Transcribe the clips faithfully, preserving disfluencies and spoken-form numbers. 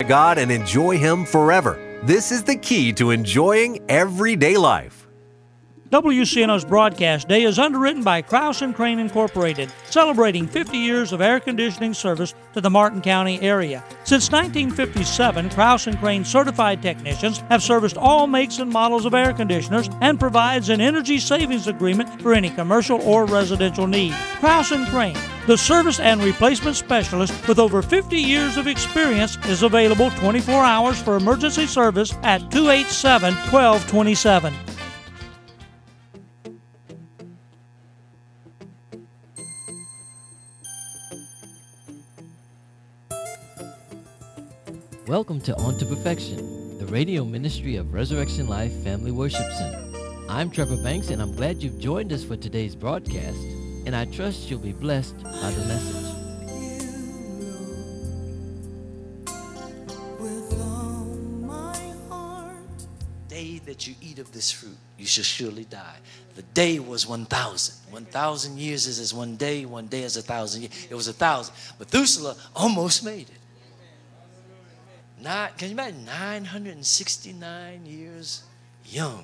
God and enjoy Him forever. This is the key to enjoying everyday life. W C N O's broadcast day is underwritten by Krause and Crane Incorporated, celebrating fifty years of air conditioning service to the Martin County area. Since nineteen fifty-seven, Krause and Crane certified technicians have serviced all makes and models of air conditioners and provides an energy savings agreement for any commercial or residential need. Krause and Crane, the service and replacement specialist with over fifty years of experience, is available twenty-four hours for emergency service at two eight seven, one two two seven. Welcome to On to Perfection, the radio ministry of Resurrection Life Family Worship Center. I'm Trevor Banks, and I'm glad you've joined us for today's broadcast, and I trust you'll be blessed by the message. The day that you eat of this fruit, you shall surely die. The day was one thousand. one thousand years is as one day, one day is a thousand years. It was a thousand. Methuselah almost made it. Nine, can you imagine nine hundred sixty-nine years young?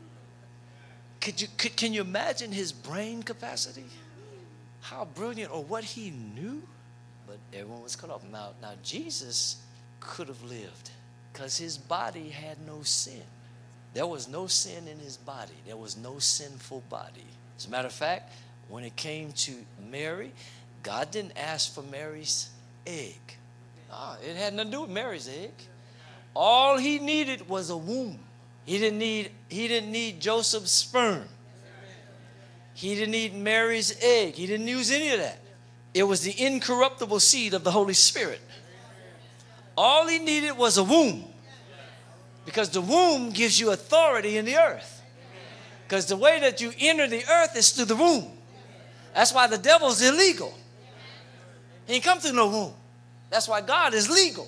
Could you, could, can you imagine his brain capacity? How brilliant, or what he knew? But everyone was cut off. Now, now Jesus could have lived because his body had no sin. There was no sin in his body. There was no sinful body. As a matter of fact, when it came to Mary, God didn't ask for Mary's egg. Ah, it had nothing to do with Mary's egg. All he needed was a womb. He didn't need, he didn't need Joseph's sperm. He didn't need Mary's egg. He didn't use any of that. It was the incorruptible seed of the Holy Spirit. All he needed was a womb. Because the womb gives you authority in the earth. Because the way that you enter the earth is through the womb. That's why the devil's illegal. He ain't come through no womb. That's why God is legal.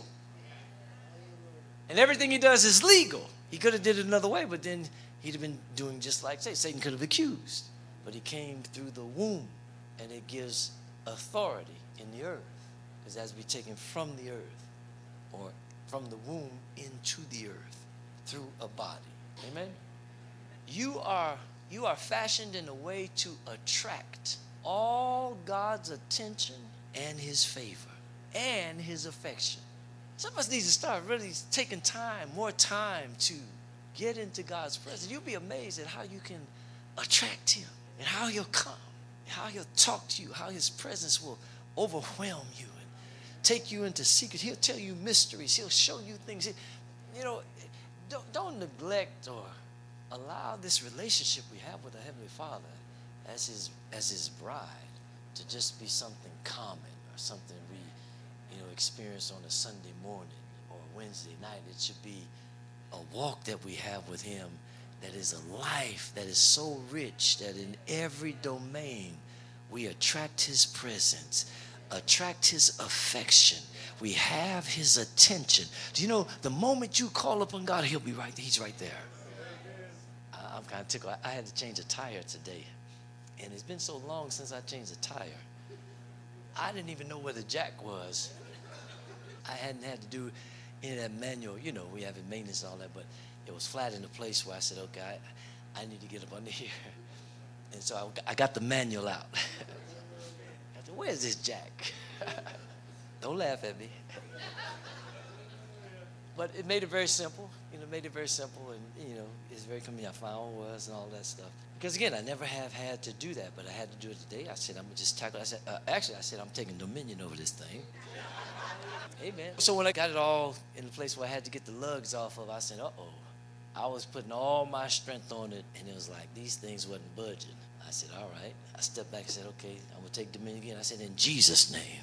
And everything he does is legal. He could have did it another way, but then he'd have been doing just like, say, Satan could have accused. But he came through the womb, and it gives authority in the earth. Because as we taken from the earth, or from the womb into the earth, through a body. Amen? You are, you are fashioned in a way to attract all God's attention and his favor and his affection. Some of us need to start really taking time, more time to get into God's presence. You'll be amazed at how you can attract him and how he'll come, and how he'll talk to you, how his presence will overwhelm you and take you into secret. He'll tell you mysteries. He'll show you things. You know, don't, don't neglect or allow this relationship we have with our Heavenly Father as his, as his bride to just be something common or something we you know, experience on a Sunday morning or Wednesday night. It should be a walk that we have with him that is a life that is so rich that in every domain we attract his presence, attract his affection. We have his attention. Do you know the moment you call upon God, he'll be right there. He's right there. I'm kind of tickled. I had to change a tire today, and it's been so long since I changed a tire. I didn't even know where the jack was. I hadn't had to do any of that manual. You know, we have maintenance and all that, but it was flat in the place where I said, okay, I, I need to get up under here. And so I, I got the manual out. I said, where's this jack? Don't laugh at me. But it made it very simple. You know, made it very simple, and, you know, it's very convenient. I found where it was and all that stuff. Because, again, I never have had to do that, but I had to do it today. I said, I'm going to just tackle it. I said, uh, actually, I said, I'm taking dominion over this thing. Amen. So when I got it all in the place where I had to get the lugs off of, I said, uh-oh. I was putting all my strength on it, and it was like these things wasn't budging. I said, all right. I stepped back and said, okay, I'm going to take dominion again. I said, in Jesus' name.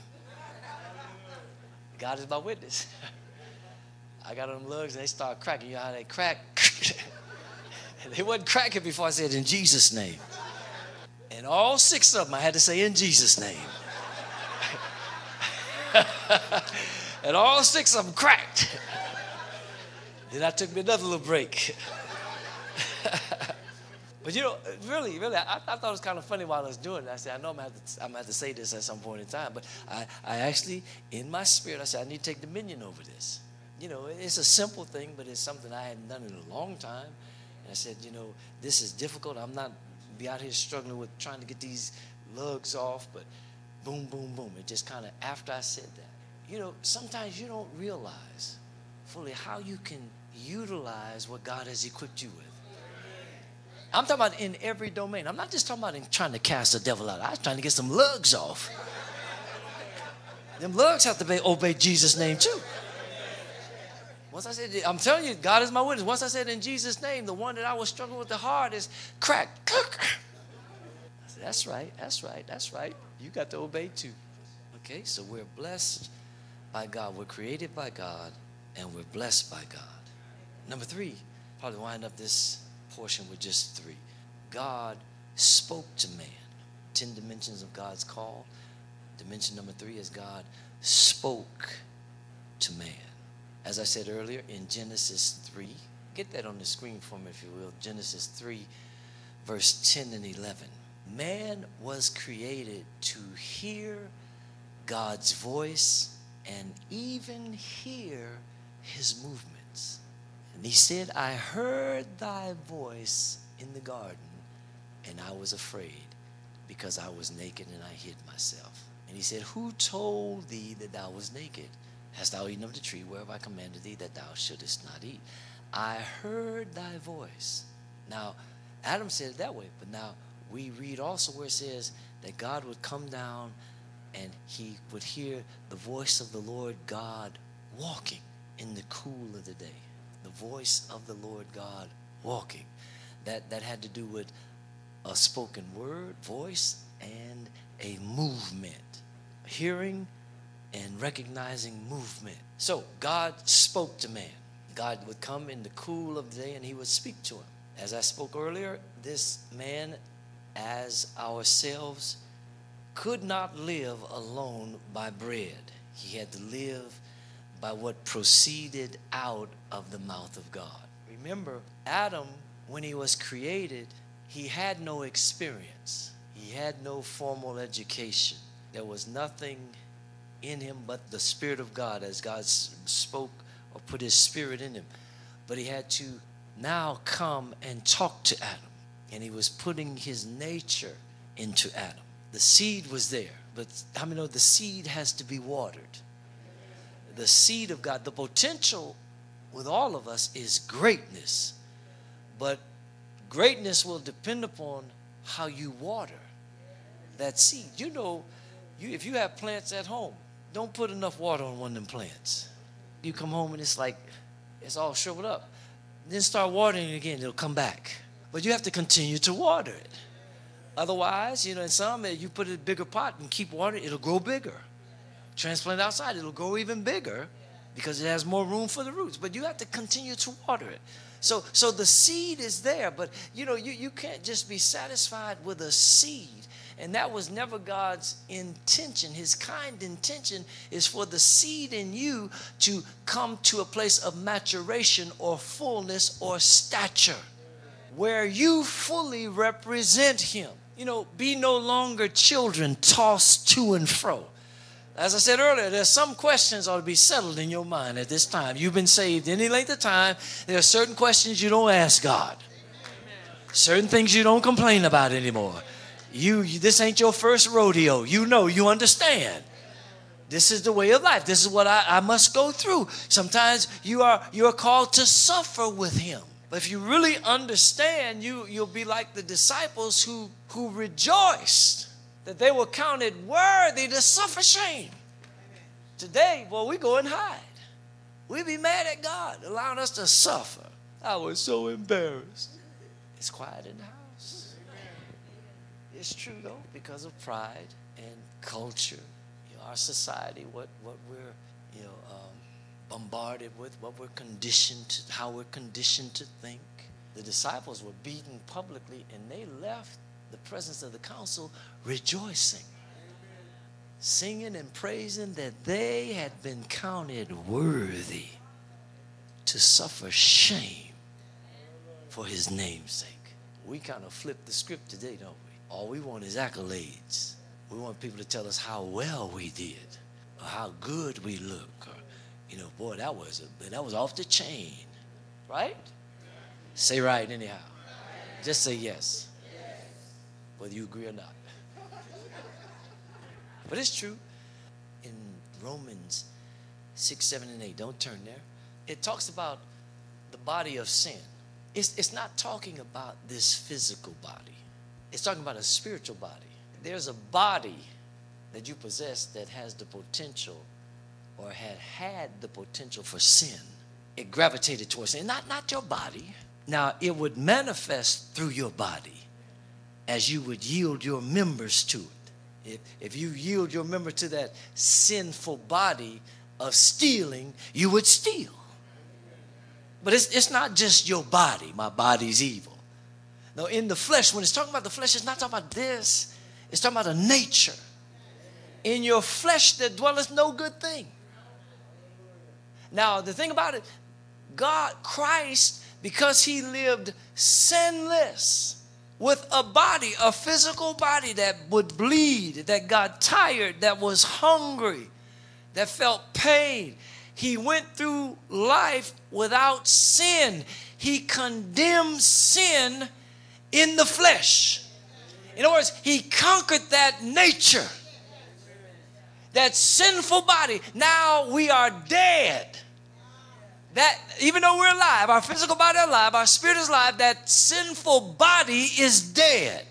God is my witness. I got on them lugs, and they started cracking. You know how they crack? They wasn't cracking before I said, in Jesus' name. And all six of them, I had to say, in Jesus' name. And all six of them cracked. Then I took me another little break. But, you know, really, really, I, I thought it was kind of funny while I was doing it. I said, I know I'm going to have to say this at some point in time, but I, I actually, in my spirit, I said, I need to take dominion over this. you know, it's a simple thing, but it's something I hadn't done in a long time. And I said, you know, this is difficult. I'm not be out here struggling with trying to get these lugs off, but boom, boom, boom. It just kind of, after I said that, you know, sometimes you don't realize fully how you can utilize what God has equipped you with. I'm talking about in every domain. I'm not just talking about in trying to cast the devil out. I was trying to get some lugs off. Them lugs have to be, obey Jesus' name too. Once I said, I'm telling you, God is my witness. Once I said in Jesus' name, the one that I was struggling with the hardest, crack. I said, that's right, that's right, that's right. You got to obey too. Okay, so we're blessed by God. We're created by God, and we're blessed by God. Number three, probably wind up this portion with just three. God spoke to man. Ten dimensions of God's call. Dimension number three is God spoke to man. As I said earlier, in Genesis three, get that on the screen for me if you will. Genesis three, verse ten and eleven. Man was created to hear God's voice and even hear his movements. And he said, I heard thy voice in the garden, and I was afraid, because I was naked and I hid myself. And he said, who told thee that thou was naked? Hast thou eaten of the tree whereof I commanded thee that thou shouldest not eat? I heard thy voice. Now, Adam said it that way, but now we read also where it says that God would come down and he would hear the voice of the Lord God walking in the cool of the day. The voice of the Lord God walking. That, that had to do with a spoken word, voice, and a movement. Hearing and recognizing movement. So God spoke to man. God would come in the cool of the day and he would speak to him. As I spoke earlier, this man, as ourselves, could not live alone by bread. He had to live by what proceeded out of the mouth of God. Remember, Adam, when he was created, he had no experience. He had no formal education. There was nothing in him but the Spirit of God, as God spoke or put his Spirit in him. But he had to now come and talk to Adam. And he was putting his nature into Adam. The seed was there, but how many know the seed has to be watered? The seed of God, the potential with all of us is greatness. But greatness will depend upon how you water that seed. You know, you, if you have plants at home, don't put enough water on one of them plants. You come home and it's like, it's all shriveled up. Then start watering it again, it'll come back. But you have to continue to water it. Otherwise, you know, in some, you put it in a bigger pot and keep watering, it'll grow bigger. Transplant it outside, it'll grow even bigger because it has more room for the roots. But you have to continue to water it. So, so the seed is there, but you know, you, you can't just be satisfied with a seed. And that was never God's intention. His kind intention is for the seed in you to come to a place of maturation or fullness or stature where you fully represent him. You know, be no longer children tossed to and fro. As I said earlier, there's some questions ought to be settled in your mind at this time. You've been saved any length of time. There are certain questions you don't ask God. Certain things you don't complain about anymore. You, you, this ain't your first rodeo. You know, you understand. This is the way of life. This is what I, I must go through. Sometimes you are you're called to suffer with him. But if you really understand, you, you'll be like the disciples who, who rejoiced that they were counted worthy to suffer shame. Today, well, we go and hide. We be mad at God, allowing us to suffer. I was so embarrassed. It's quiet in the house. It's true, though, because of pride and culture. You know, our society, what, what we're, you know, um, bombarded with, what we're conditioned to, how we're conditioned to think. The disciples were beaten publicly, and they left the presence of the council rejoicing, singing and praising that they had been counted worthy to suffer shame for his name's sake. We kind of flip the script today, don't we? All we want is accolades. We want people to tell us how well we did, or how good we look, or You know, boy, that was a, that was off the chain, right? Say right anyhow. Just say yes, whether you agree or not. But it's true. In Romans six, seven, and eight, don't turn there. It talks about the body of sin. It's, it's not talking about this physical body. It's talking about a spiritual body. There's a body that you possess that has the potential or had had the potential for sin. It gravitated towards sin. Not, not your body. Now, it would manifest through your body as you would yield your members to it. If, if you yield your member to that sinful body of stealing, you would steal. But it's, it's not just your body. My body's evil. No, in the flesh, when it's talking about the flesh, it's not talking about this. It's talking about a nature. In your flesh there dwelleth no good thing. Now, the thing about it, God, Christ, because he lived sinless, with a body, a physical body that would bleed, that got tired, that was hungry, that felt pain. He went through life without sin. He condemned sin in the flesh. In other words, he conquered that nature, that sinful body. Now we are dead. That even though we're alive, our physical body is alive, our spirit is alive, that sinful body is dead.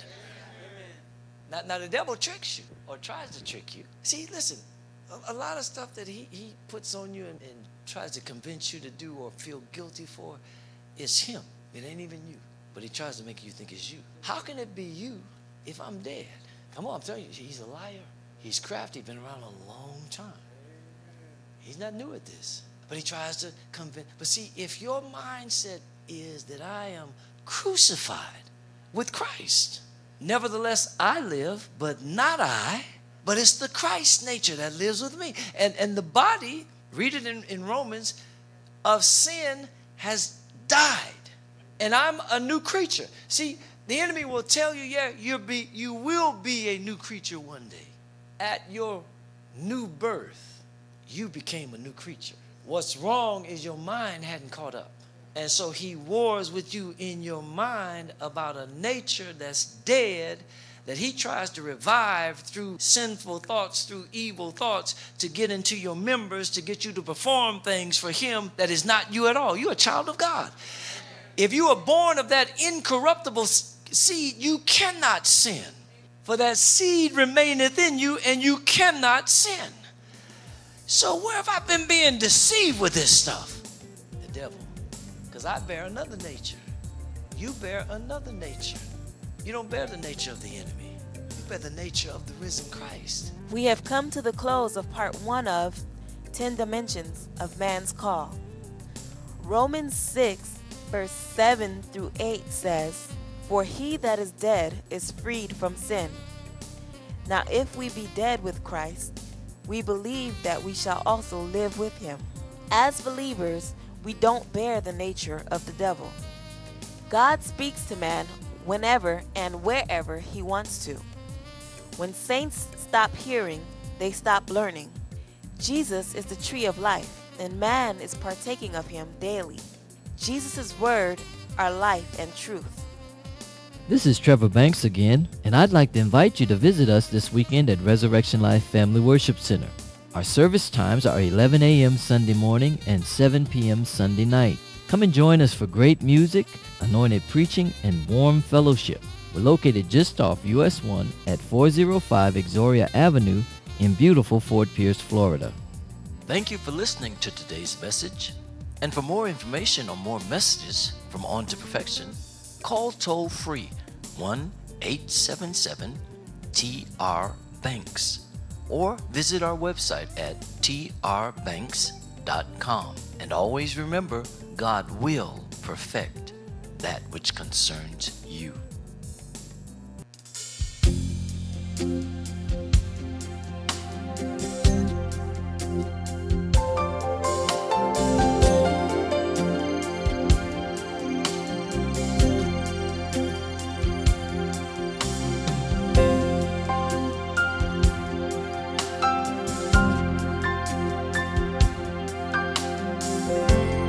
Now, now the devil tricks you or tries to trick you. See, listen, a, a lot of stuff that he, he puts on you and, and tries to convince you to do or feel guilty for is him. It ain't even you. But he tries to make you think it's you. How can it be you if I'm dead? Come on, I'm telling you, he's a liar. He's crafty, been around a long time. He's not new at this. But he tries to convince. But see, if your mindset is that I am crucified with Christ, nevertheless I live, but not I, but it's the Christ nature that lives with me. And, and the body, read it in, in Romans, of sin has died. And I'm a new creature. See, the enemy will tell you, yeah, you'll be, you will be a new creature one day. At your new birth, you became a new creature. What's wrong is your mind hadn't caught up. And so he wars with you in your mind about a nature that's dead, that he tries to revive through sinful thoughts, through evil thoughts, to get into your members, to get you to perform things for him that is not you at all. You're a child of God. If you are born of that incorruptible seed, you cannot sin. For that seed remaineth in you, and you cannot sin. So where have I been being deceived with this stuff? The devil. Because I bear another nature. You bear another nature. You don't bear the nature of the enemy. You bear the nature of the risen Christ. We have come to the close of part one of ten Dimensions of Man's Call. Romans six, verse seven through eight says, "For he that is dead is freed from sin. Now if we be dead with Christ, we believe that we shall also live with him." As believers, we don't bear the nature of the devil. God speaks to man whenever and wherever he wants to. When saints stop hearing, they stop learning. Jesus is the tree of life, and man is partaking of him daily. Jesus' word are life and truth. This is Trevor Banks again, and I'd like to invite you to visit us this weekend at Resurrection Life Family Worship Center. Our service times are eleven a.m. Sunday morning and seven p.m. Sunday night. Come and join us for great music, anointed preaching, and warm fellowship. We're located just off U S one at four oh five Exoria Avenue in beautiful Fort Pierce, Florida. Thank you for listening to today's message. And for more information or more messages from On to Perfection, call toll free one eight seven seven T R Banks or visit our website at T R banks dot com. And always remember, God will perfect that which concerns you.